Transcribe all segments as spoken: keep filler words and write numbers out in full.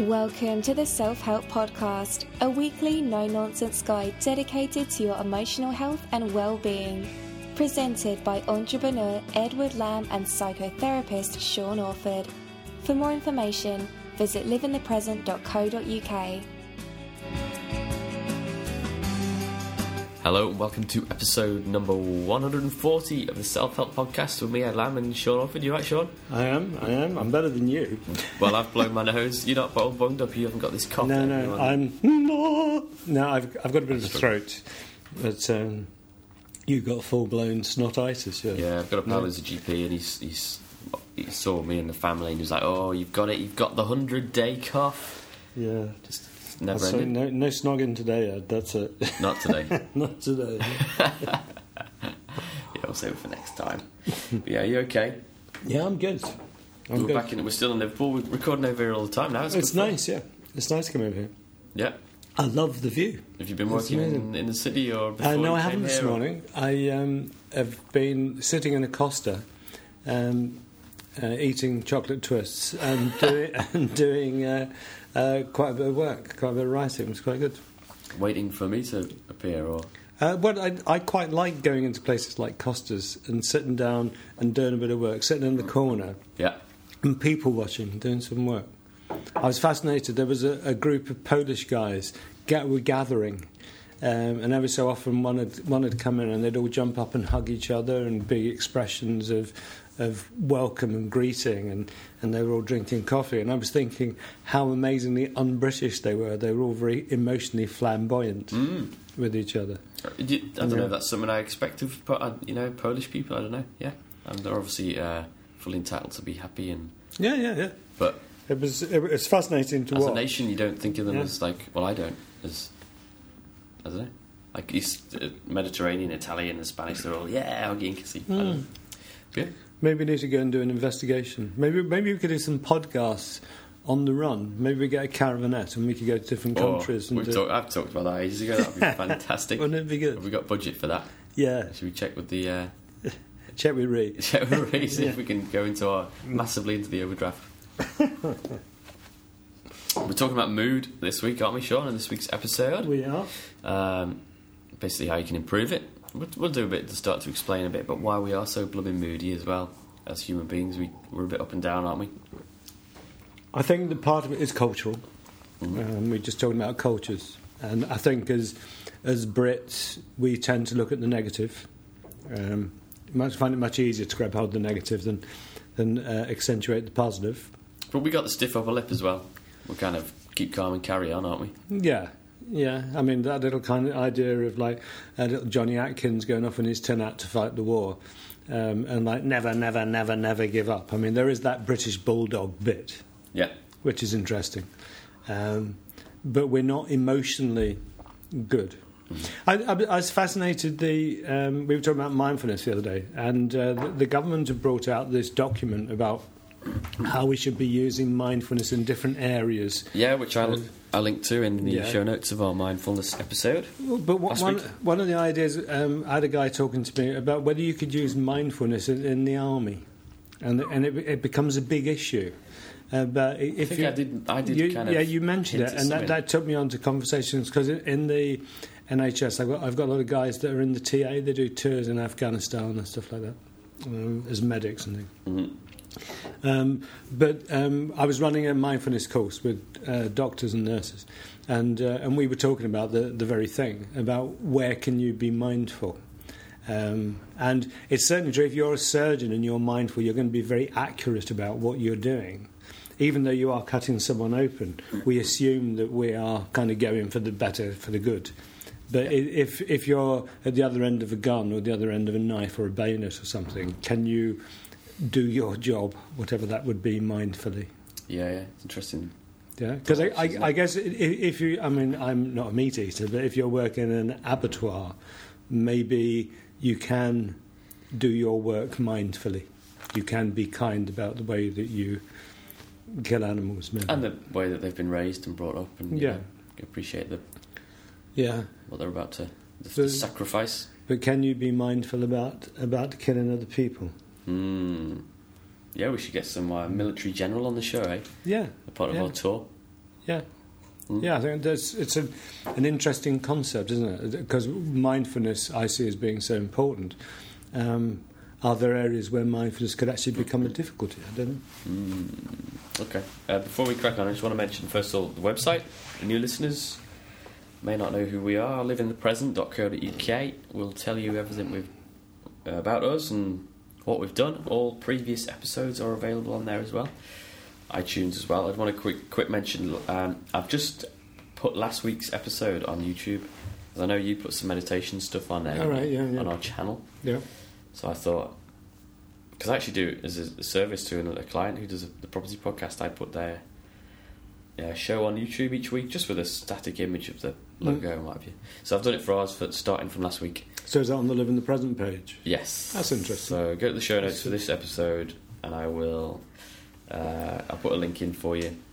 Welcome to the Self-Help Podcast, a weekly no-nonsense guide dedicated to your emotional health and well-being. Presented by entrepreneur Edward Lamb and psychotherapist Sean Orford. For more information, visit live in the present dot co dot uk. Hello and welcome to episode number one hundred forty of the Self-Help Podcast with me, Ed Lamb, and Sean Orford. You right, Sean? I am, I am. I'm better than you. Well, I've blown my nose. You're not all bunged up. You haven't got this cough. No, no, I'm... No, no I've, I've got a bit of a throat. But um, you've got full-blown snotitis, yeah. Yeah, I've got a pal who's a G P, and he's, he's, he saw me and the family, and he was like, oh, you've got it. You've got the hundred-day cough. Yeah. Just... Never so no, no snogging today, Ed. That's it. Not today. Not today. Yeah, we'll save it for next time. But yeah, you okay? Yeah, I'm good. I'm we're good. back in. We're still in Liverpool. We're recording over here all the time now. It's, it's nice, fun. yeah. It's nice to come over here. Yeah. I love the view. Have you been working in, in the city or before? Uh, no, you I haven't this or? morning. I um, have been sitting in a Costa, um, uh, eating chocolate twists and, do and doing. Uh, Uh, quite a bit of work, quite a bit of writing. It was quite good. Waiting for me to appear, or? Uh, well, I, I quite like going into places like Costa's and sitting down and doing a bit of work, sitting in the corner, yeah, and people watching, doing some work. I was fascinated. There was a, a group of Polish guys get, were gathering, um, and every so often one had one had come in, and they'd all jump up and hug each other, and big expressions of. of welcome and greeting, and, and they were all drinking coffee, and I was thinking how amazingly un-British they were. They were all very emotionally flamboyant mm. with each other. I don't yeah. know if that's something I expect of you know Polish people. I don't know. Yeah, and they're obviously uh, fully entitled to be happy and yeah, yeah, yeah. But it was it was fascinating to as watch. a nation, you don't think of them yeah. as like well, I don't as I don't know like East uh, Mediterranean, Italian, and Spanish. They're all yeah, huggy and kissy. Mm. I don't know. Yeah. Maybe we need to go and do an investigation. Maybe maybe we could do some podcasts on the run. Maybe we get a caravanette and we could go to different oh, countries. And we've do... talk, I've talked about that ages ago. That would be fantastic. Wouldn't it be good? Have we got budget for that? Yeah. Should we check with the... Uh, check with Ree. Check with Ree, see yeah. if we can go into our massively into the overdraft. We're talking about mood this week, aren't we, Sean, in this week's episode? We are. Um, basically how you can improve it. We'll, we'll do a bit to start to explain a bit, but why we are so blooming moody as well. As human beings, we, we're a bit up and down, aren't we? I think that part of it is cultural. Mm-hmm. Um, we're just talking about cultures. And I think as as Brits, we tend to look at the negative. Um, you might find it much easier to grab hold of the negative than, than uh, accentuate the positive. But we got the stiff upper lip as well. We'll kind of keep calm and carry on, aren't we? Yeah. Yeah, I mean, that little kind of idea of, like, uh, little Johnny Atkins going off in his tin hat to fight the war. Um, and like never, never, never, never give up. I mean, there is that British bulldog bit, yeah, which is interesting, um, but we're not emotionally good. Mm-hmm. I, I, I was fascinated. The um, we were talking about mindfulness the other day, and uh, the, the government have brought out this document about how we should be using mindfulness in different areas. Yeah, which I'll, uh, I'll link to in the yeah. show notes of our mindfulness episode. But what, one, one of the ideas, um, I had a guy talking to me about whether you could use mindfulness in, in the army, and and it, it becomes a big issue. Uh, but if I think you, I did, I did you, kind of yeah, you mentioned it, and that, that took me on to conversations because in the N H S, I've got I've got a lot of guys that are in the T A. They do tours in Afghanistan and stuff like that um, as medics and things. Mm-hmm. Um, but um, I was running a mindfulness course with uh, doctors and nurses, and uh, and we were talking about the, the very thing, about where can you be mindful. Um, and it's certainly true, if you're a surgeon and you're mindful, you're going to be very accurate about what you're doing. Even though you are cutting someone open, we assume that we are kind of going for the better, for the good. But if if you're at the other end of a gun or the other end of a knife or a bayonet or something, can you do your job, whatever that would be, mindfully? Yeah, yeah, it's interesting. Yeah, because I, I, I guess if, if you, I mean, I'm not a meat eater, but if you're working in an abattoir, maybe you can do your work mindfully. You can be kind about the way that you kill animals, maybe. And the way that they've been raised and brought up, and yeah, know, appreciate the yeah what they're about to the, so, the sacrifice. But can you be mindful about about killing other people? Hmm. Yeah, we should get some uh, military general on the show, eh? Yeah, a part of yeah. our tour. Yeah. Mm. Yeah, I think that's, it's a, an interesting concept, isn't it? Because mindfulness I see as being so important. Um, are there areas where mindfulness could actually become a difficulty? I don't know. Mm, okay. Uh, before we crack on, I just want to mention, first of all, the website. The new listeners may not know who we are. live in the present dot co dot U K. We'll tell you everything we've, uh, about us and what we've done. All previous episodes are available on there as well. iTunes as well. I'd want to quick quick mention, um, I've just put last week's episode on YouTube. I know you put some meditation stuff on there. All right, yeah, yeah. On our channel. Yeah. So I thought, because I actually do it as a service to another client who does a, the property podcast, I put their yeah, show on YouTube each week just with a static image of the logo mm. and what have you. So I've done it for ours for starting from last week. So is that on the Live in the Present page? Yes. That's interesting. So go to the show notes for this episode and I will uh, I'll put a link in for you.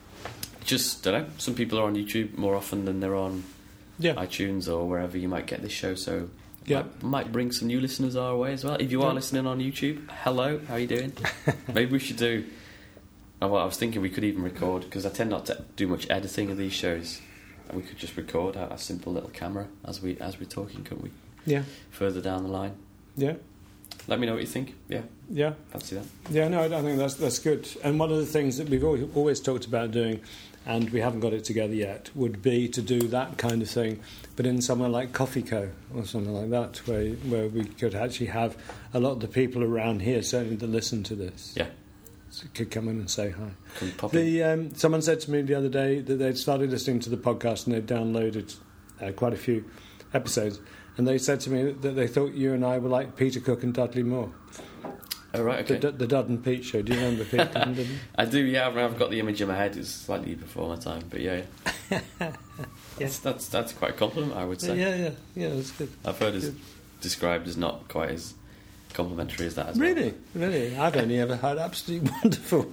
Just, don't know, some people are on YouTube more often than they're on yeah. iTunes or wherever you might get this show, so yeah. might, might bring some new listeners our way as well. If you are yeah. listening on YouTube, hello, how are you doing? Maybe we should do... Oh, well, I was thinking we could even record, because I tend not to do much editing of these shows, and we could just record a, a simple little camera as, we, as we're talking, couldn't we? Yeah. Further down the line. Yeah. Let me know what you think. Yeah. Yeah. Fancy that. Yeah, no, I think that's that's good. And one of the things that we've always, always talked about doing, and we haven't got it together yet, would be to do that kind of thing, but in somewhere like Coffee Co or something like that, where where we could actually have a lot of the people around here, certainly that listen to this, yeah, so could come in and say hi. Can pop the um, someone said to me the other day that they'd started listening to the podcast and they'd downloaded uh, quite a few episodes, and they said to me that they thought you and I were like Peter Cook and Dudley Moore. Oh, right, okay. The, the Dud and Pete show. Do you remember Peter Cook and Dudley? I do, yeah. I've got the image in my head. It's slightly before my time, but yeah. yeah. That's, that's that's quite a compliment, I would say. Yeah, yeah, yeah. That's good. I've heard it described as not quite as complimentary as that as really? well. Really? I've only ever heard absolutely wonderful.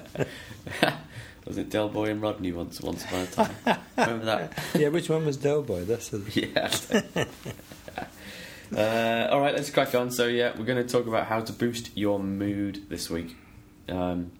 Was it Del Boy and Rodney once once upon a time? Remember that? Yeah, which one was Del Boy? That's a... Yeah. uh, all right, let's crack on. So yeah, we're going to talk about how to boost your mood this week. Um,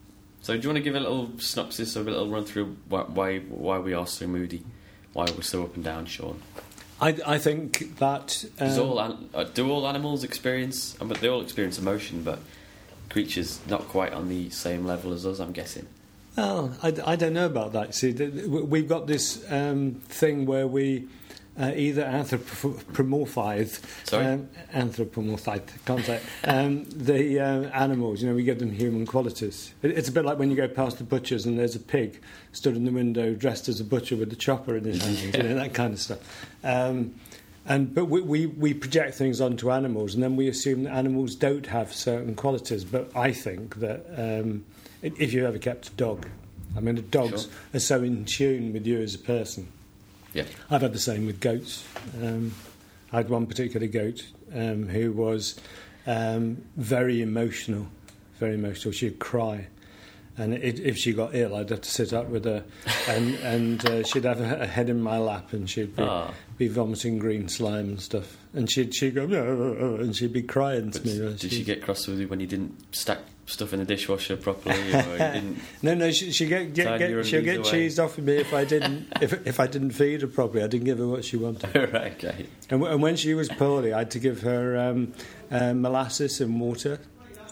so do you want to give a little synopsis or a little run through why why, why we are so moody, why we're so up and down, Sean? I, I think that um, Does all an, uh, do all animals experience? I mean, they all experience emotion, but creatures not quite on the same level as us, I'm guessing. Well, I, I don't know about that. See, we've got this um, thing where we uh, either anthropomorphise, um, anthropomorphise, can't say, um, the uh, animals. You know, we give them human qualities. It, it's a bit like when you go past the butcher's and there's a pig stood in the window dressed as a butcher with a chopper in his hands, you know, that kind of stuff. Um, and but we, we we project things onto animals, and then we assume that animals don't have certain qualities. But I think that. Um, If you ever kept a dog, I mean, the dogs sure. are so in tune with you as a person. Yeah, I've had the same with goats. Um, I had one particular goat um, who was um, very emotional, very emotional. She'd cry, and it, if she got ill, I'd have to sit up with her, and and uh, she'd have her head in my lap, and she'd be, oh. be vomiting green slime and stuff, and she'd she'd go, oh, and she'd be crying but to me. Did she, she get cross with you when you didn't stack stuff in the dishwasher properly, or you didn't? No, no, she she get, get, get she'll get away. Cheesed off with me if I didn't if if I didn't feed her properly. I didn't give her what she wanted. Right, okay. And, and when she was poorly, I had to give her um, uh, molasses and water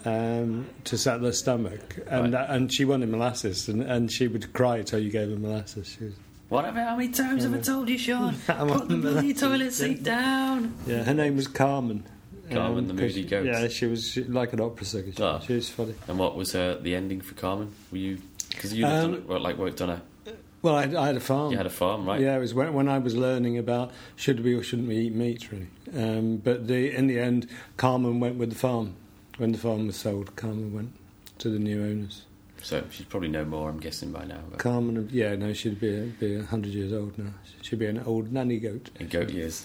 um, to settle her stomach, and right. uh, and she wanted molasses, and, and she would cry until you gave her molasses. She was, What have, how many times yeah. have I told you, Sean? Put the bloody toilet seat down. Yeah, her name was Carmen. Carmen, um, the moody goat. Yeah, she was she, like an opera singer. She, oh. she was funny. And what was uh, the ending for Carmen? Were you because you um, done, well, like worked on a? Well, I, I had a farm. You had a farm, right? Yeah, it was when, when I was learning about should we or shouldn't we eat meat, really. Um, but the, in the end, Carmen went with the farm. When the farm was sold, Carmen went to the new owners. So she'd probably know more, I'm guessing, by now. But Carmen, yeah, no, she'd be be a hundred years old now. She'd be an old nanny goat. In goat years.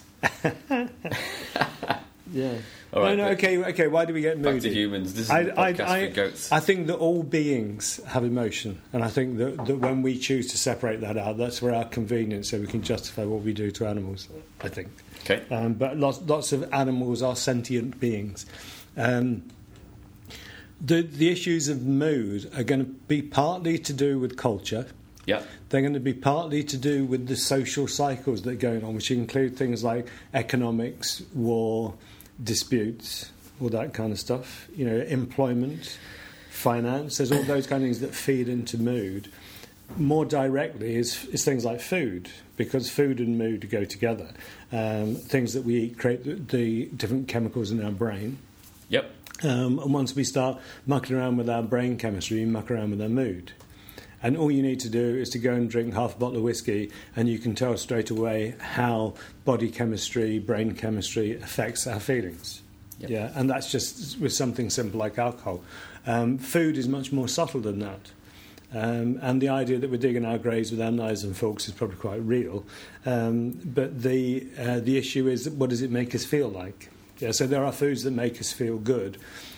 Yeah. All right, no, no, okay, okay. Why do we get moody? Back to humans. This is I, a podcast I, I, for goats. I think that all beings have emotion, and I think that, that when we choose to separate that out, that's for our convenience, so we can justify what we do to animals. I think. Okay. Um, but lots, lots of animals are sentient beings. Um, the the issues of mood are going to be partly to do with culture, Yeah. They're going to be partly to do with the social cycles that are going on, which include things like economics, war, disputes, all that kind of stuff. You know, employment, finance. There's all those kind of things that feed into mood. More directly is, is things like food, because food and mood go together. Um, things that we eat create the, the different chemicals in our brain. Yep. Um, and once we start mucking around with our brain chemistry, we muck around with our mood. And all you need to do is to go and drink half a bottle of whiskey, and you can tell straight away how body chemistry, brain chemistry affects our feelings. Yep. Yeah, and that's just with something simple like alcohol. Um, food is much more subtle than that. Um, and the idea that we're digging our graves with our knives and forks is probably quite real. Um, but the uh, the issue is, what does it make us feel like? Yeah, so there are foods that make us feel good.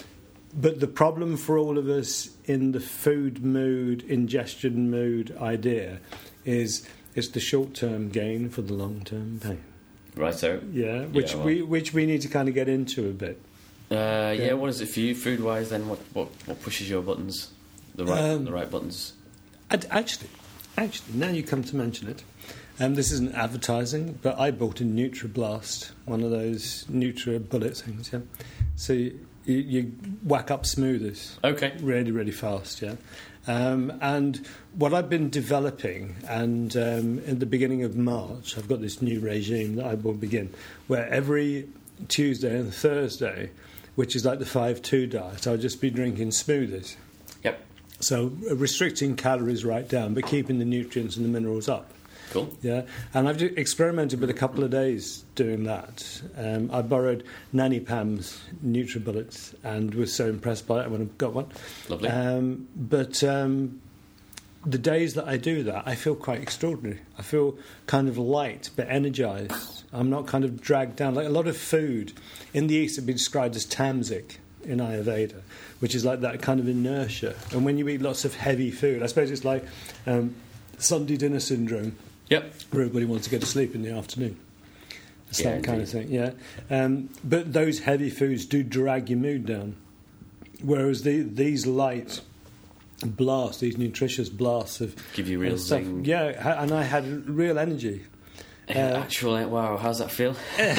But the problem for all of us in the food mood, ingestion mood idea is it's the short-term gain for the long-term pain. Right, so... Yeah, which, yeah, well. we, which we need to kind of get into a bit. Uh, yeah. Yeah. What is it for you, food-wise, then? What, what, what pushes your buttons? The right, Um, the right buttons? I'd- Actually, actually, now you come to mention it, um, this isn't advertising, but I bought a NutriBlast, one of those Nutri bullet things, yeah. So you, you, you whack up smoothers Okay. really, really fast, yeah. Um, and what I've been developing, and um, in the beginning of March, I've got this new regime that I will begin, where every Tuesday and Thursday, which is like the five two diet, I'll just be drinking smoothies. Yep. So uh, restricting calories right down, but keeping the nutrients and the minerals up. Cool. Yeah, and I've experimented with a couple of days doing that. Um, I borrowed Nanny Pam's NutriBullets and was so impressed by it when I got one. Lovely. Um, but um, the days that I do that, I feel quite extraordinary. I feel kind of light but energised. I'm not kind of dragged down. Like a lot of food in the East have been described as tamasic in Ayurveda, which is like that kind of inertia. And when you eat lots of heavy food, I suppose it's like um, Sunday dinner syndrome, Yep. where everybody wants to go to sleep in the afternoon. It's Yeah, that kind of indeed. thing, yeah. Um, but those heavy foods do drag your mood down, whereas the, these light blasts, these nutritious blasts of Give you real uh, stuff, zing. yeah, ha- and I had real energy. Uh, Uh, Actually, wow, how's that feel?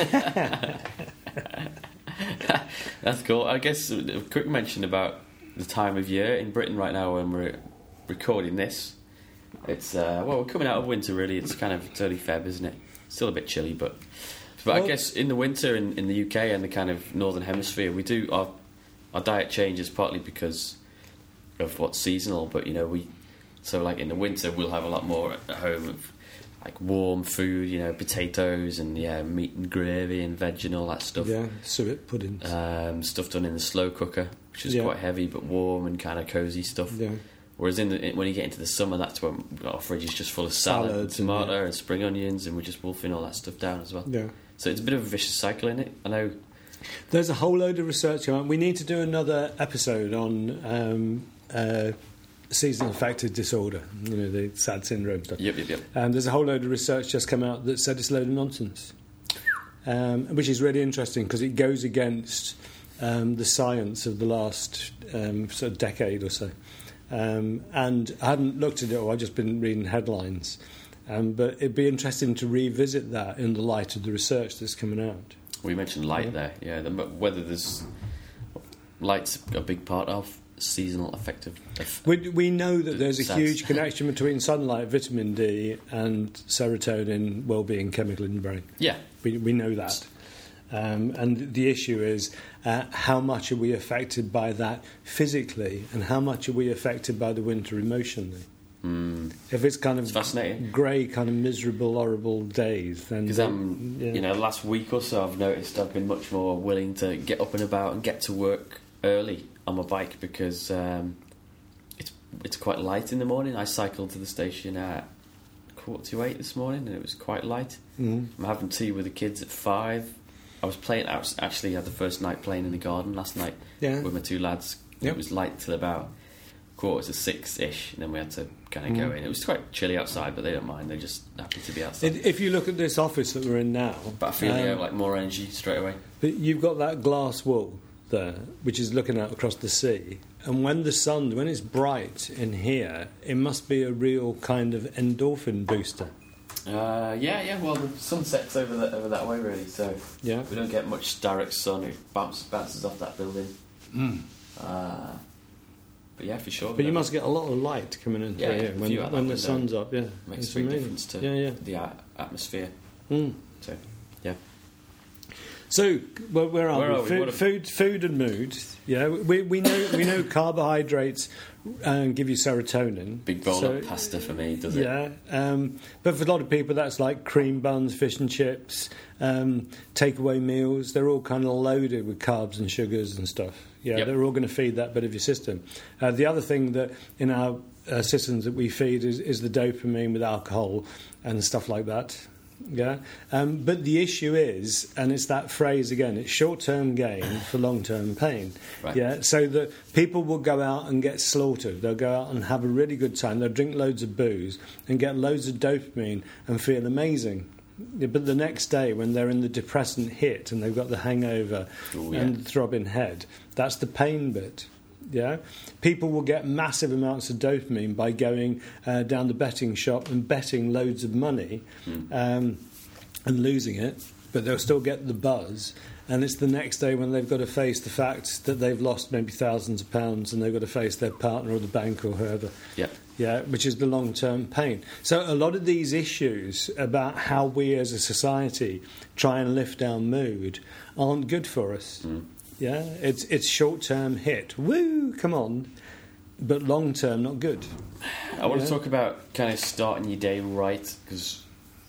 That's cool. I guess a quick mention about the time of year in Britain right now when we're recording this. It's, uh, well, we're coming out of winter, really. It's kind of it's early Feb, isn't it? Still a bit chilly, but... But Well- I guess in the winter in, in the U K and the kind of Northern Hemisphere, we do... Our, our diet changes partly because of what's seasonal, but, you know, we... So, like, in the winter, we'll have a lot more at home of, like, warm food, you know, potatoes and, yeah, meat and gravy and veg and all that stuff. Yeah, suet puddings. Um, stuff done in the slow cooker, which is Yeah. quite heavy but warm and kind of cosy stuff. yeah. Whereas in the, when you get into the summer, that's when our fridge is just full of salad, Salads and and, tomato, yeah. and spring onions, and we're just wolfing all that stuff down as well. Yeah. So it's a bit of a vicious cycle in it. I know. There's a whole load of research going on. We need to do another episode on um, uh, seasonal affective disorder, you know, the SAD syndrome stuff. Yep, yep, yep. Um, there's a whole load of research just come out that said it's a load of nonsense, um, which is really interesting because it goes against um, the science of the last um, sort of decade or so. Um, and I hadn't looked at it all, I've just been reading headlines. Um, but it'd be interesting to revisit that in the light of the research that's coming out. We mentioned light Yeah. there. Yeah, the, whether there's light's a big part of seasonal affective. Eff- We, we know that there's a Sad. huge connection between sunlight, vitamin D, and serotonin well-being chemical in the brain. yeah, We, we know that. Um, and the issue is uh, how much are we affected by that physically, and how much are we affected by the winter emotionally? mm. If it's kind of It's fascinating. grey, kind of miserable, horrible days, then Because um, yeah. you know, the last week or so, I've noticed I've been much more willing to get up and about and get to work early on my bike because um, it's it's quite light in the morning. I cycled to the station at quarter to eight this morning, and it was quite light. Mhm. I'm having tea with the kids at five. I was playing. I was actually had the first night playing in the garden last night Yeah. with my two lads. Yep. It was light till about quarter to six ish, and then we had to kind of go Mm. in. It was quite chilly outside, but they don't mind. They're just happy to be outside. If if you look at this office that we're in now, But I feel um, yeah, like more energy straight away. but you've got that glass wall there, which is looking out across the sea, And when the sun, when it's bright in here, it must be a real kind of endorphin booster. Uh, yeah, yeah. Well, the sun sets over that over that way, really. So Yeah. we don't get much direct sun. It bounces, bounces off that building. Mm. Uh, but yeah, for sure. But you must get a lot of light coming in Yeah, through yeah, here a when, few out that when the window. sun's up. Yeah, makes It's a big amazing. difference to yeah, yeah. the a- atmosphere. Mm. So yeah. So where, where are Where we? are we? Food, What a- food, food, and mood. Yeah, we we know we know carbohydrates um, give you serotonin. Big bowl So- of pasta for me, does it? Yeah, um, but for a lot of people, that's like cream buns, fish and chips, um, takeaway meals. They're all kind of loaded with carbs and sugars and stuff. Yeah, Yep. they're all going to feed that bit of your system. Uh, the other thing that in our uh, systems that we feed is, is the dopamine with alcohol and stuff like that. Yeah, um, but the issue is, and it's that phrase again, it's short-term gain for long-term pain. Right. Yeah, so that people will go out and get slaughtered. They'll go out and have a really good time. They'll drink loads of booze and get loads of dopamine and feel amazing. Yeah, but the next day, when they're in the depressant hit and they've got the hangover Ooh, yeah. and the throbbing head, that's the pain bit. Yeah, people will get massive amounts of dopamine by going uh, down the betting shop and betting loads of money Mm. um, and losing it, but they'll still get the buzz. And it's the next day when they've got to face the fact that they've lost maybe thousands of pounds and they've got to face their partner or the bank or whoever. Yeah. Yeah, which is the long-term pain. So a lot of these issues about how we as a society try and lift our mood aren't good for us. Mm. Yeah, it's it's short-term hit. Woo, come on. But long-term, not good. I want Yeah. to talk about kind of starting your day right, because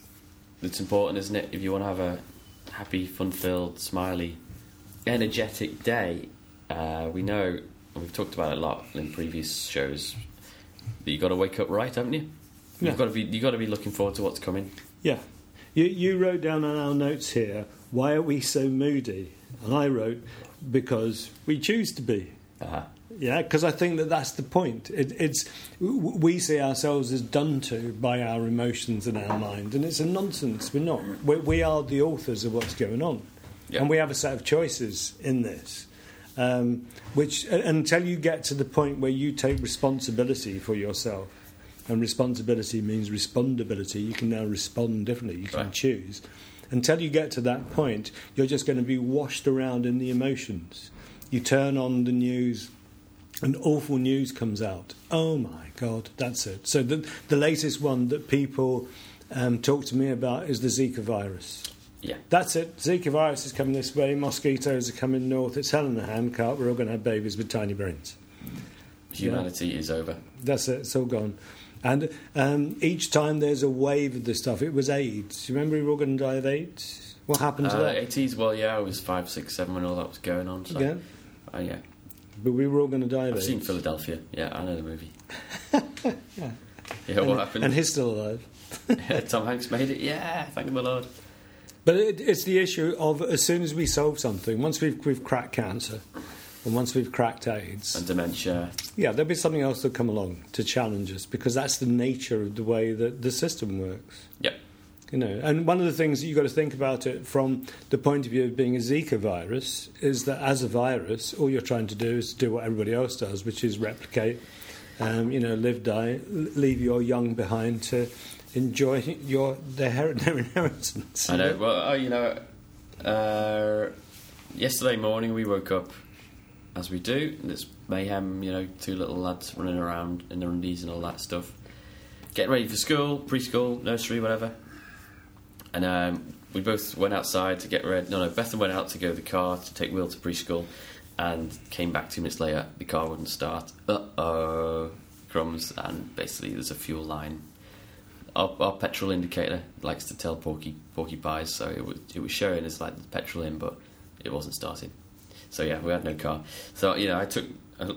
it's important, isn't it? If you want to have a happy, fun-filled, smiley, energetic day, uh, we know, and we've talked about it a lot in previous shows, that you've got to wake up right, haven't you? Yeah. You've got to be you've got to be looking forward to what's coming. Yeah. You, you wrote down on our notes here, why are we so moody? And I wrote, because we choose to be. Uh-huh. Yeah, because I think that that's the point. It, it's w- we see ourselves as done to by our emotions and our mind, and it's a nonsense. We're not. We, we are the authors of what's going on, Yeah. and we have a set of choices in this. Um, which uh, until you get to the point where you take responsibility for yourself, and responsibility means respondability. You can now respond differently. You can Right. choose. Until you get to that point, you're just going to be washed around in the emotions. You turn on the news, and awful news comes out. Oh my God, that's it. So the the latest one that people um, talk to me about is the Zika virus. Yeah. That's it. Zika virus is coming this way. Mosquitoes are coming north. It's hell in a handcart. We're all going to have babies with tiny brains. Humanity is over. That's it. It's all gone. And um, each time there's a wave of this stuff. It was AIDS. You remember we were all going to die of AIDS? What happened to Uh, that? eighties, well, yeah, I was five, six, seven when all that was going on. So, Yeah. uh, yeah. But we were all going to die of I've AIDS. seen Philadelphia. Yeah, I know the movie. yeah. Yeah, and, what happened? And he's still alive. Tom Hanks made it. Yeah, thank the Lord. But it, it's the issue of as soon as we solve something, once we've, we've cracked cancer, and once we've cracked AIDS, And dementia. yeah, there'll be something else that'll come along to challenge us, because that's the nature of the way that the system works. Yep. You know, and one of the things that you've got to think about it from the point of view of being a Zika virus is that as a virus, all you're trying to do is do what everybody else does, which is replicate, um, you know, live, die, l- leave your young behind to enjoy your their, her- their inheritance. I know. Well, oh, you know, uh, yesterday morning we woke up, as we do, and it's mayhem, you know, two little lads running around in their undies and all that stuff, getting ready for school, preschool, nursery, whatever. And um, we both went outside to get ready. No, no, Bethan went out to go to the car to take Will to preschool, and came back two minutes later. The car wouldn't start. Uh-oh, crumbs, and basically there's a fuel line. Our, our petrol indicator likes to tell porky porky pies, so it was it was showing us like the petrol in, but it wasn't starting. So yeah, we had no car. So you know, I took a,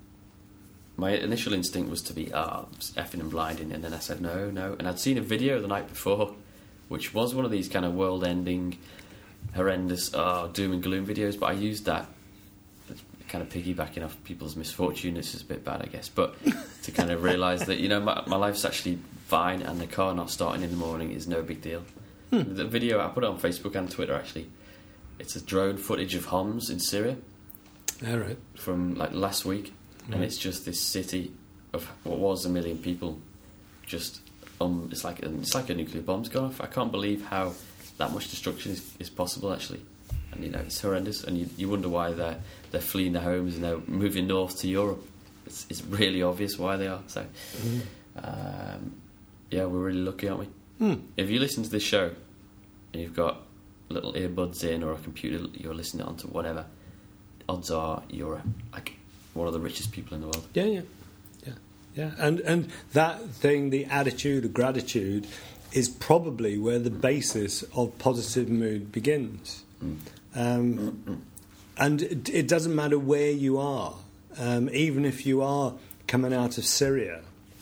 my initial instinct was to be ah oh, effing and blinding, and then I said no, no, and I'd seen a video the night before, which was one of these kind of world-ending, horrendous oh, doom and gloom videos, but I used that kind of piggybacking off people's misfortune. This is a bit bad, I guess, but to kind of realise that, you know, my, my life's actually fine, and the car not starting in the morning is no big deal. Hmm. The video, I put it on Facebook and Twitter, actually. It's a drone footage of Homs in Syria. All right. From, like, last week. and it's just this city of what was a million people. Just um, it's like a, it's like a nuclear bomb's gone off. I can't believe how that much destruction is, is possible actually, and you know it's horrendous. And you, you wonder why they're they're fleeing their homes and they're moving north to Europe. It's, it's really obvious why they are. So, mm. um, yeah, we're really lucky, aren't we? Mm. If you listen to this show and you've got little earbuds in or a computer you're listening on to, whatever, odds are you're like one of the richest people in the world. Yeah, yeah, yeah, yeah. And and that thing, the attitude of gratitude, is probably where the basis of positive mood begins. Mm. Um, Mm-mm. And it, it doesn't matter where you are. Um, even if you are coming out of Syria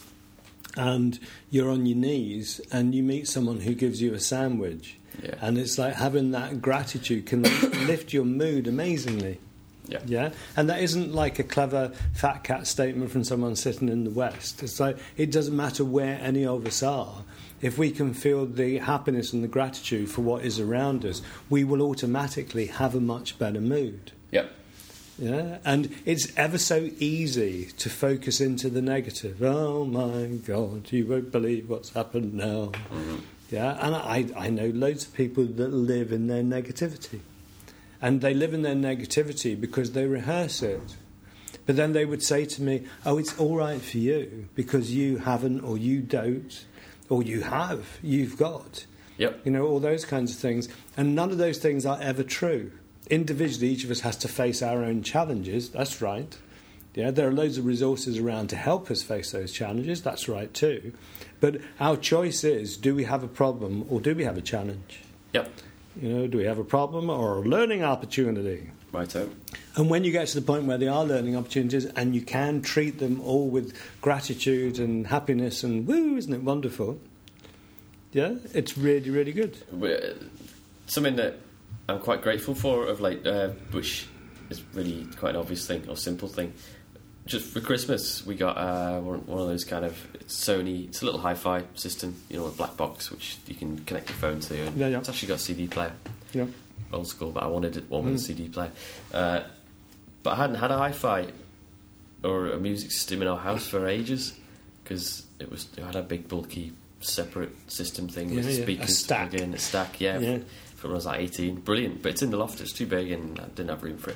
and you're on your knees and you meet someone who gives you a sandwich, yeah. and it's like having that gratitude can lift your mood amazingly. Yeah. Yeah, and that isn't like a clever fat cat statement from someone sitting in the West. It's like it doesn't matter where any of us are. If we can feel the happiness and the gratitude for what is around us, we will automatically have a much better mood. Yep. Yeah, and it's ever so easy to focus into the negative. Oh my God, you won't believe what's happened now. Mm-hmm. Yeah, and I, I know loads of people that live in their negativity. And they live in their negativity because they rehearse it. But then they would say to me, oh, it's all right for you because you haven't or you don't or you have, you've got. Yep. You know, all those kinds of things. And none of those things are ever true. Individually, each of us has to face our own challenges. That's right. Yeah, there are loads of resources around to help us face those challenges. That's right too. But our choice is, do we have a problem or do we have a challenge? Yep. You know, do we have a problem or a learning opportunity? Righto. And when you get to the point where they are learning opportunities and you can treat them all with gratitude and happiness and woo, isn't it wonderful? Yeah, it's really, really good. We're, something that I'm quite grateful for of late, uh, which is really quite an obvious thing or simple thing. Just for Christmas, we got uh, one, one of those kind of it's Sony. It's a little hi-fi system, you know, a black box which you can connect your phone to. And yeah, yeah. It's actually got a C D player. Yeah. Old school, but I wanted one with mm. a C D player. Uh, but I hadn't had a hi-fi or a music system in our house for ages because it was it had a big bulky separate system thing yeah, with yeah. speakers plugged in, a stack. Yeah. yeah. From when I was like eighteen, brilliant. But it's in the loft; it's too big, and I didn't have room for it.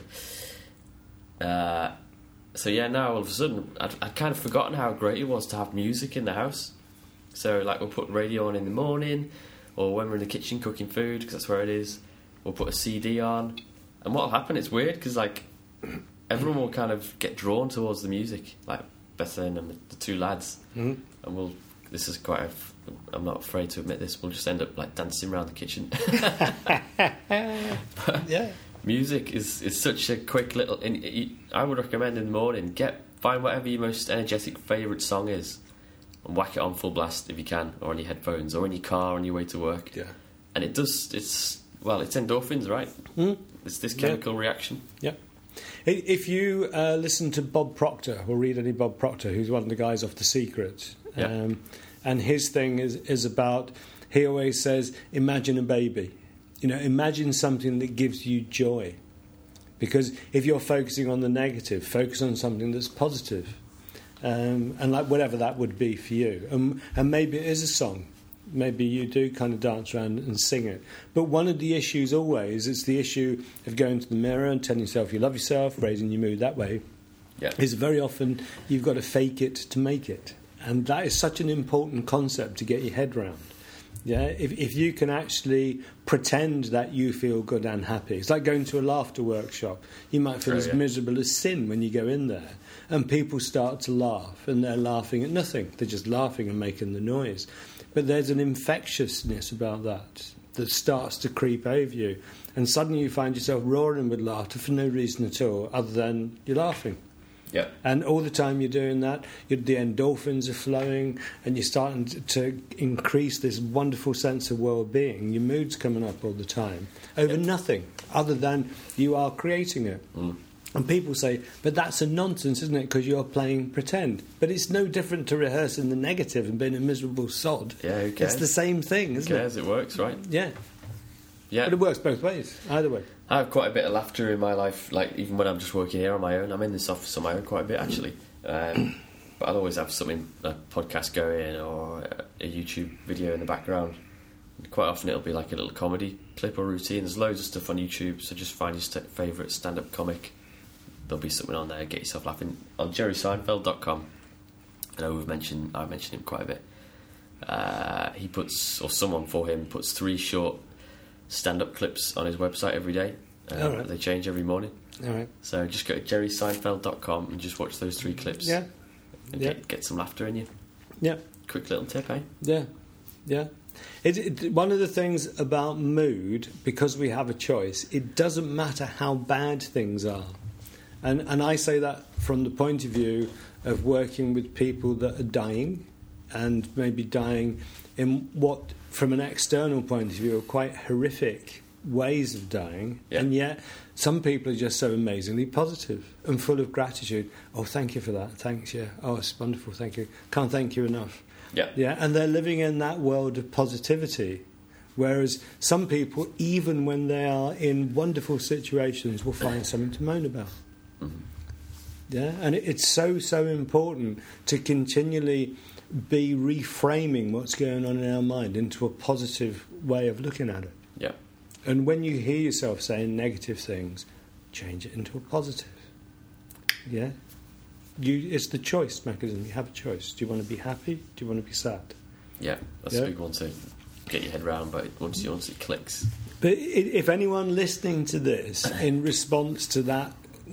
Uh, so yeah, now all of a sudden, I'd, I'd kind of forgotten how great it was to have music in the house. So like, we'll put radio on in the morning, or when we're in the kitchen cooking food, because that's where it is. We'll put a C D on, and what'll happen? It's weird because like everyone will kind of get drawn towards the music, like Bethan and the two lads, mm. and we'll. This is quite. A, I'm not afraid to admit this. We'll just end up like dancing around the kitchen. Yeah. Music is, is such a quick little. And it, I would recommend in the morning get find whatever your most energetic favourite song is, and whack it on full blast if you can, or on your headphones, or in your car on your way to work. Yeah. And it does. It's well, it's endorphins, right? Mm. It's this chemical yeah. reaction. Yeah. If you uh, listen to Bob Proctor or read any Bob Proctor, who's one of the guys off The Secret. Yeah. Um, And his thing is, is about, he always says, imagine a baby. You know, imagine something that gives you joy. Because if you're focusing on the negative, focus on something that's positive. Um, and like whatever that would be for you. Um, and maybe it is a song. Maybe you do kind of dance around and sing it. But one of the issues always is the issue of going to the mirror and telling yourself you love yourself, raising your mood that way. Yeah. Is very often you've got to fake it to make it. And that is such an important concept to get your head round. Yeah, if if you can actually pretend that you feel good and happy, it's like going to a laughter workshop. You might feel oh, as yeah. miserable as sin when you go in there, and people start to laugh, and they're laughing at nothing. They're just laughing and making the noise. But there's an infectiousness about that that starts to creep over you, and suddenly you find yourself roaring with laughter for no reason at all, other than you're laughing. Yeah. And all the time you're doing that, you're, the endorphins are flowing, and you're starting to, to increase this wonderful sense of well-being. Your mood's coming up all the time over yeah. nothing other than you are creating it. Mm. And people say, but that's a nonsense, isn't it, because you're playing pretend. But it's no different to rehearsing the negative and being a miserable sod. Yeah, who cares? It's the same thing, isn't who cares? it? It works, right? Yeah. Yeah. But it works both ways, either way. I have quite a bit of laughter in my life, like even when I'm just working here on my own. I'm in this office on my own quite a bit, actually. Um, but I'll always have something, a podcast going or a YouTube video in the background. Quite often it'll be like a little comedy clip or routine. There's loads of stuff on YouTube, so just find your st- favourite stand-up comic. There'll be something on there, get yourself laughing. On jerry seinfeld dot com. I know we've mentioned, I've mentioned him quite a bit. Uh, he puts, or someone for him, puts three short stand-up clips on his website every day. Um, right. They change every morning. All right. So just go to jerry seinfeld dot com and just watch those three clips. Yeah. And yeah. Get, get some laughter in you. Yeah. Quick little tip, eh? Yeah. Yeah. It, it, one of the things about mood, because we have a choice, it doesn't matter how bad things are. And, and I say that from the point of view of working with people that are dying, and maybe dying in what, from an external point of view, are quite horrific ways of dying. Yeah. And yet some people are just so amazingly positive and full of gratitude. Oh, thank you for that. Thanks, yeah. Oh, it's wonderful, thank you. Can't thank you enough. Yeah. Yeah, and they're living in that world of positivity. Whereas some people, even when they are in wonderful situations, will find something to moan about. Mm-hmm. Yeah, and it, it's so, so important to continually be reframing what's going on in our mind into a positive way of looking at it. Yeah. And when you hear yourself saying negative things, change it into a positive. Yeah? You, it's the choice mechanism. You have a choice. Do you want to be happy? Do you want to be sad? Yeah, that's yeah? a big one to get your head around, but once, you, once it clicks. But if anyone listening to this in response to that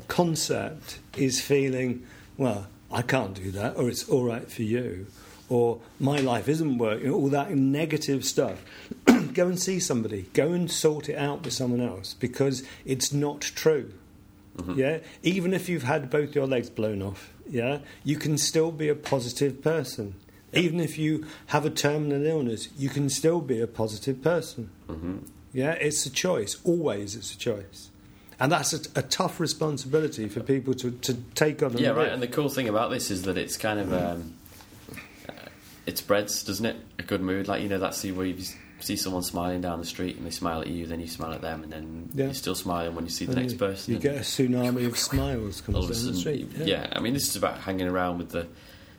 concept is feeling, well, I can't do that, or it's all right for you, or my life isn't working, all that negative stuff, go and see somebody. Go and sort it out with someone else, because it's not true. Mm-hmm. Yeah, even if you've had both your legs blown off, yeah, you can still be a positive person. Yep. Even if you have a terminal illness, you can still be a positive person. Mm-hmm. Yeah, it's a choice. Always, it's a choice, and that's a, a tough responsibility for people to, to take on. And yeah, right. live. And the cool thing about this is that it's kind of um, uh, it spreads, doesn't it? A good mood, like you know, that see where you see someone smiling down the street and they smile at you, then you smile at them, and then yeah. you're still smiling when you see the and next you, person. You get a tsunami of smiles coming down sudden, the street. Yeah. yeah, I mean, this is about hanging around with the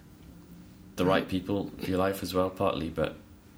the right people for your life as well, partly, but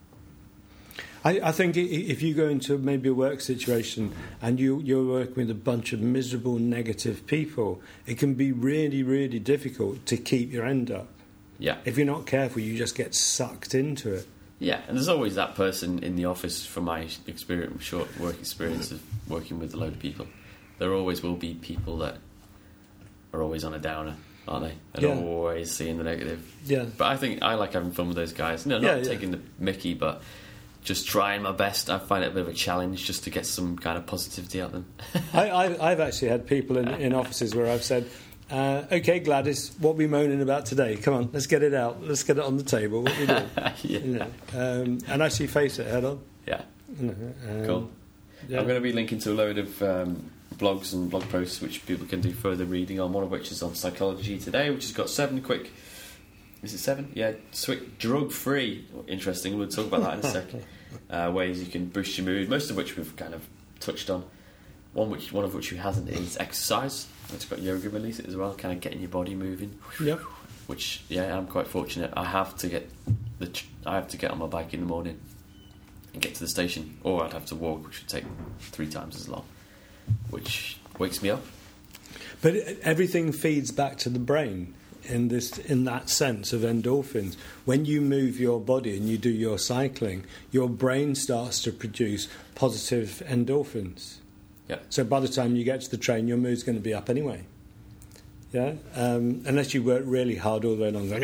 I, I think if you go into maybe a work situation and you, you're working with a bunch of miserable, negative people, it can be really, really difficult to keep your end up. Yeah. If you're not careful, you just get sucked into it. Yeah, and there's always that person in the office, from my experience, short work experience of working with a load of people. There always will be people that are always on a downer, aren't they? And yeah. always seeing the negative. Yeah. But I think I like having fun with those guys. No, not yeah, taking yeah. the mickey, but just trying my best. I find it a bit of a challenge just to get some kind of positivity out of them. I, I, I've actually had people in, in offices where I've said, Uh, OK, Gladys, what are we moaning about today? Come on, let's get it out. Let's get it on the table. What are we doing? yeah. You know, um, and actually face it head on. Yeah. You know, um, cool. Yeah. I'm going to be linking to a load of um, blogs and blog posts which people can do further reading on, one of which is on Psychology Today, which has got seven quick... Is it seven? Yeah, quick, drug-free. Interesting, we'll talk about that in a second. Uh, ways you can boost your mood, most of which we've kind of touched on. One which one of which we hasn't is exercise. It's got yoga release it as well, kind of getting your body moving. Yep. Which, yeah, I'm quite fortunate. I have to get the I have to get on my bike in the morning and get to the station, or I'd have to walk, which would take three times as long, which wakes me up. But everything feeds back to the brain in this, in that sense of endorphins. When you move your body and you do your cycling, your brain starts to produce positive endorphins. Yeah. So by the time you get to the train, your mood's going to be up anyway. Yeah. Um, unless you work really hard all the way along, going,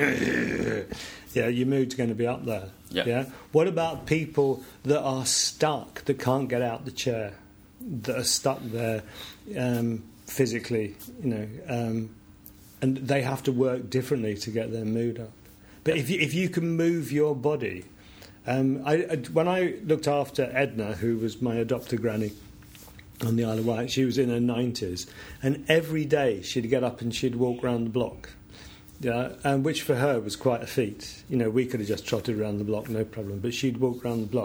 yeah, your mood's going to be up there. Yeah. Yeah. What about people that are stuck, that can't get out the chair, that are stuck there um, physically, you know, um, and they have to work differently to get their mood up. But if you, if you can move your body, um, I, I, when I looked after Edna, who was my adopted granny on the Isle of Wight, she was in her nineties, and every day she'd get up and she'd walk around the block, yeah, and which for her was quite a feat. You know, we could have just trotted around the block, no problem, but she'd walk around the block,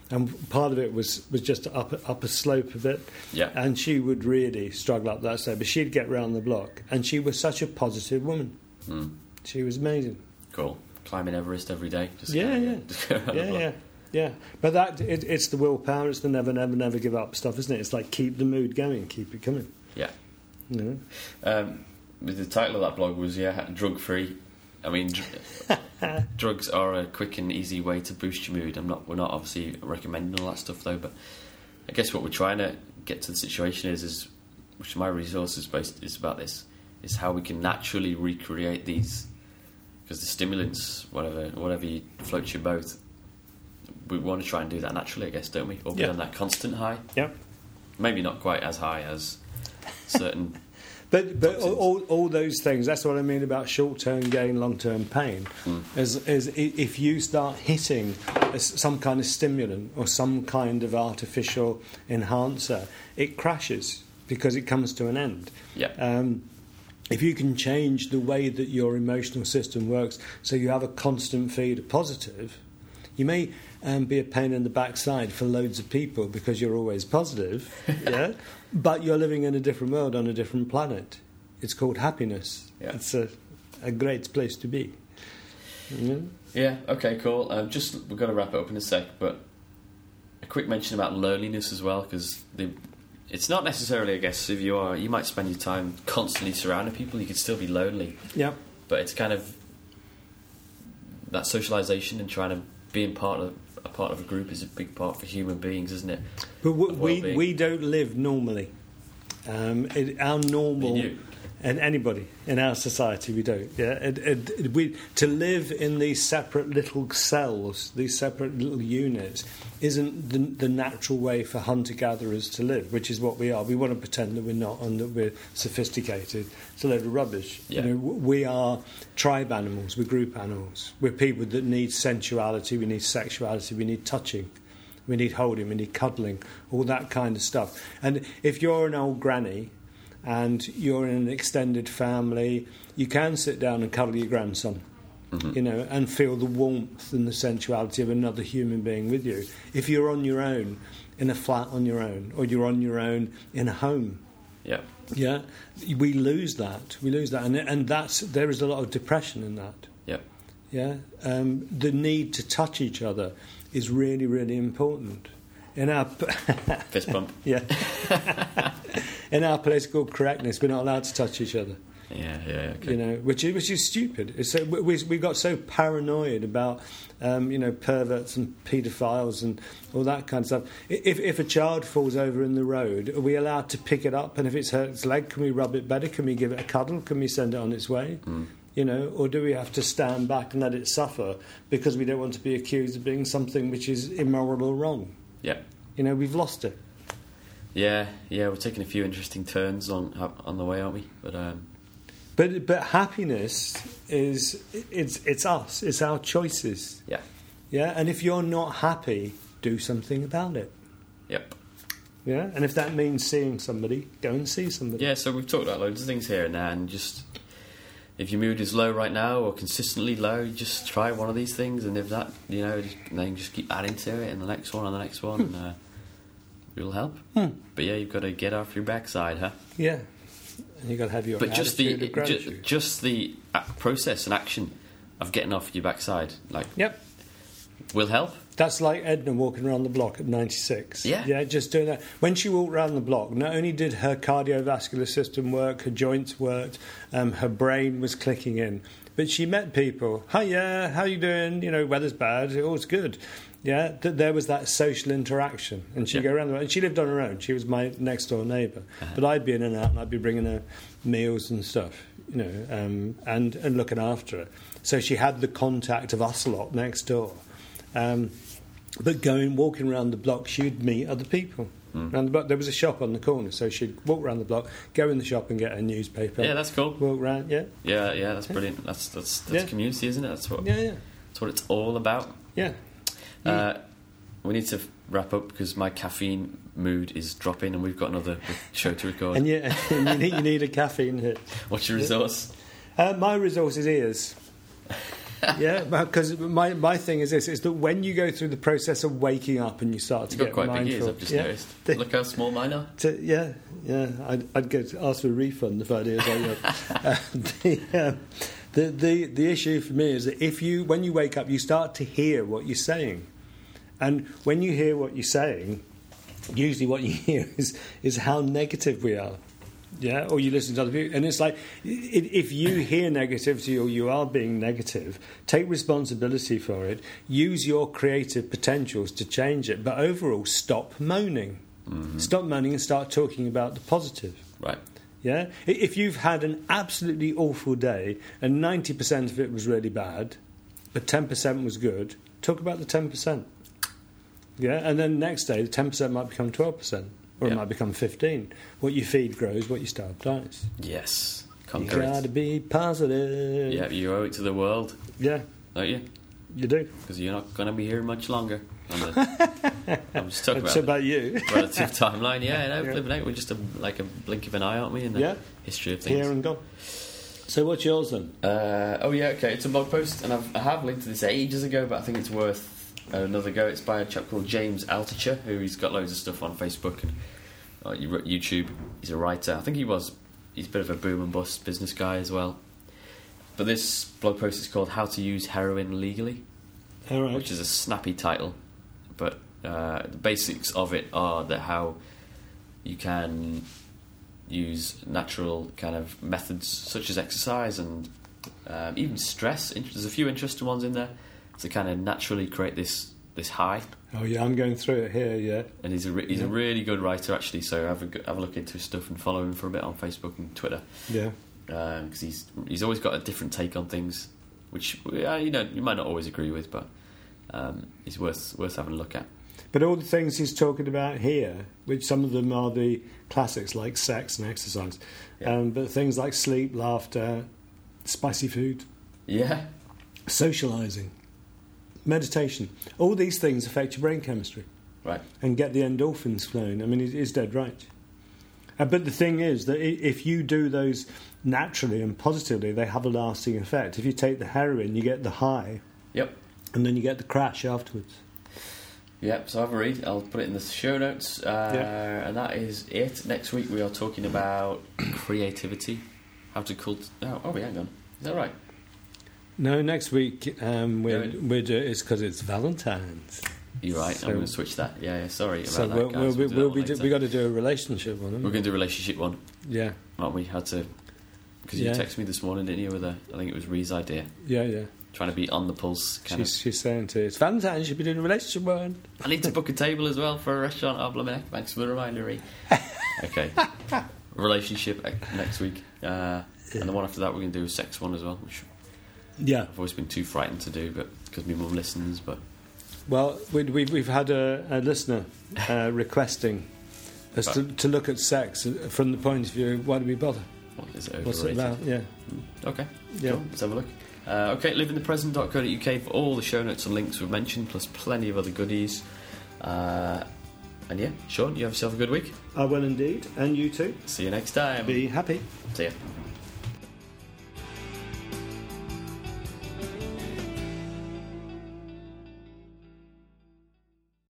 and part of it was, was just up up a slope of it. Yeah. And she would really struggle up that slope, but she'd get round the block, and she was such a positive woman. Mm. She was amazing. Cool. Climbing Everest every day. Just Yeah, kinda, yeah. just go around the Yeah, block. yeah, yeah. But that it, it's the willpower. It's the never, never, never give up stuff, isn't it? It's like keep the mood going, keep it coming. Yeah. You know? Um, the title of that blog was yeah, drug free. I mean, dr- drugs are a quick and easy way to boost your mood. I'm not. We're not obviously recommending all that stuff though. But I guess what we're trying to get to the situation is, is which my resource is based is about this, is how we can naturally recreate these, because the stimulants, whatever, whatever you floats your boat, we want to try and do that naturally, I guess, don't we? Or be Yeah. on that constant high. Yeah. Maybe not quite as high as certain. But but Toxins. all, all those things, that's what I mean about short-term gain, long-term pain, Mm. is, is i- if you start hitting a s- some kind of stimulant or some kind of artificial enhancer, it crashes because it comes to an end. Yeah. Um, if you can change the way that your emotional system works so you have a constant feed of positive, you may um, be a pain in the backside for loads of people because you're always positive, yeah. But you're living in a different world on a different planet. It's called happiness. Yeah. It's a, a great place to be. Yeah. Yeah, okay, cool. Um, just we've got to wrap it up in a sec, but a quick mention about loneliness as well, because it's not necessarily, I guess, if you are, you might spend your time constantly surrounding people, you could still be lonely. Yeah. But it's kind of that socialisation and trying to being part of a part of a group is a big part for human beings, isn't it? But w- Of we well-being. we don't live normally. Um, it, our normal, Me and you. and anybody in our society, we don't. Yeah, it, it, it- we to live in these separate little cells, these separate little units, isn't the, the natural way for hunter-gatherers to live, which is what we are. We want to pretend that we're not and that we're sophisticated. It's a load of rubbish. Yeah. You know, w- we are tribe animals. We're group animals. We're people that need sensuality. We need sexuality. We need touching. We need holding, we need cuddling, all that kind of stuff. And if you're an old granny and you're in an extended family, you can sit down and cuddle your grandson, Mm-hmm. you know, and feel the warmth and the sensuality of another human being with you. If you're on your own, in a flat on your own, or you're on your own in a home, Yeah. yeah, we lose that. We lose that. And, and that's, there is a lot of depression in that. Yeah. Yeah, um, the need to touch each other is really, really important. In our Fist bump. yeah, in our political correctness, we're not allowed to touch each other. Yeah, yeah, okay. You know, which is which is stupid. It's so, we we got so paranoid about um, you know perverts and paedophiles and all that kind of stuff. If if a child falls over in the road, are we allowed to pick it up? And if it's hurt its leg, can we rub it better? Can we give it a cuddle? Can we send it on its way? Mm. You know, or do we have to stand back and let it suffer because we don't want to be accused of being something which is immoral or wrong? Yeah. You know, we've lost it. Yeah, yeah, we're taking a few interesting turns on on the way, aren't we? But um, But but happiness is it's it's us. It's our choices. yeah, Yeah, and if you're not happy, do something about it. yep. Yeah, and if that means seeing somebody, go and see somebody. Yeah, so we've talked about loads of things here and there, and just if your mood is low right now or consistently low, you just try one of these things, and if that, you know, just, then just keep adding to it, and the next one, and the next one, and uh, it'll help. Hmm. But yeah, you've got to get off your backside, huh? Yeah, and you got to have your But just the attitude of ju- gratitude. just the uh, process and action of getting off your backside, like, Yep. will help. That's like Edna walking around the block at ninety-six. Yeah. Yeah, just doing that. When she walked around the block, not only did her cardiovascular system work, her joints worked, um, her brain was clicking in, but she met people. Hi, yeah, how you doing? You know, weather's bad. It was good. Yeah, th- there was that social interaction. And she'd Yeah. go around the block. And she lived on her own. She was my next-door neighbour. Uh-huh. But I'd be in and out, and I'd be bringing her meals and stuff, you know, um, and, and looking after her. So she had the contact of us lot next door. Um, But going, walking around the block, she'd meet other people. Mm. Around the block, there was a shop on the corner, so she'd walk around the block, go in the shop and get a newspaper. Yeah, that's cool. Walk around, yeah, Yeah, yeah, that's brilliant. That's that's that's Yeah. community, isn't it? That's what yeah, yeah, that's what it's all about. yeah. Uh, we need to wrap up because my caffeine mood is dropping, and we've got another show to record. And yeah, and you, need, you need a caffeine hit. What's your resource? Uh, my resource is ears. Yeah, because my, my thing is this, is that when you go through the process of waking up and you start to You've got get quite mindful... big ears, I've just yeah, noticed. the- Look how small mine are. to, yeah, yeah, I'd, I'd go to ask for a refund if I did. Like uh, the, um, the, the, the issue for me is that if you, when you wake up, you start to hear what you're saying. And when you hear what you're saying, usually what you hear is, is how negative we are. Yeah, or you listen to other people, and it's like if you hear negativity or you are being negative, take responsibility for it. Use your creative potentials to change it, but overall, stop moaning. Mm-hmm. Stop moaning and start talking about the positive. Right. Yeah, if you've had an absolutely awful day and ninety percent of it was really bad, but ten percent was good, talk about the ten percent. Yeah, and then next day the ten percent might become twelve percent. Or it Yep. might become fifteen. What you feed grows, what you starve dies. Yes. You Conquer gotta it. be positive. Yeah, you owe it to the world, Yeah, don't you? you do. Because you're not going to be here much longer. On the, I'm just talking It's about about you. the relative timeline. Yeah, no, Yeah. flipping out. We're just a, like a blink of an eye, aren't we, in the Yeah. history of things? Here and gone. So what's yours then? Uh, oh yeah, okay. It's a blog post, and I've, I have linked to this ages ago, but I think it's worth another go. It's by a chap called James Altucher, who he's got loads of stuff on Facebook and uh, YouTube. He's a writer. I think he was. He's a bit of a boom and bust business guy as well. But this blog post is called "How to Use Heroin Legally," All right. which is a snappy title, but uh, the basics of it are that how you can use natural kind of methods such as exercise and um, even stress. There's a few interesting ones in there to kind of naturally create this this high. Oh yeah, I'm going through it here. Yeah. And he's a re- he's Yeah. a really good writer actually. So have a go- have a look into his stuff and follow him for a bit on Facebook and Twitter. Yeah. Because um, he's he's always got a different take on things, which uh, you know you might not always agree with, but um, he's worth worth having a look at. But all the things he's talking about here, which some of them are the classics like sex and exercise, Yeah. um, but things like sleep, laughter, spicy food, Yeah, socialising, meditation, all these things affect your brain chemistry right. and get the endorphins flowing. I mean, it is dead right. Uh, but the thing is that i- if you do those naturally and positively, they have a lasting effect. If you take the heroin, you get the high, Yep. and then you get the crash afterwards. Yep, so have a read. I'll put it in the show notes. Uh, Yeah. And that is it. Next week we are talking about creativity. How to cult... Oh, oh, hang on. Is that right? No, next week um, we're, Yeah. we're do- it's because it's Valentine's. You're right. So- I'm going to switch that. Yeah, yeah sorry about So that, we'll, guys. we'll, do we'll, that we'll one be do- later. we got to do a relationship one. haven't We're we? going to do a relationship one, Yeah, aren't we? Had to... Because you Yeah. texted me this morning, didn't you, with a... I think it was Ree's idea. yeah, yeah. Trying to be on the pulse, kind She's, she's saying to it's Valentine's, you should be doing a relationship one. of... I need to book a table as well for a restaurant. Oh, blimey, thanks for the reminder, Ree. Okay. Relationship eh, next week. Uh, and the one after that we're going to do a sex one as well, which Yeah. I've always been too frightened to do, but because my mum listens, but... Well, we, we, we've had a, a listener uh, requesting us to, to look at sex from the point of view, why do we bother? What is it, overrated? What's it about? Yeah. Okay, Yeah. cool. Let's have a look. Uh, okay, live in the present dot co dot U K for all the show notes and links we've mentioned, plus plenty of other goodies. Uh, and yeah, Sean, you have yourself a good week. I will indeed. And you too. See you next time. Be happy. See ya.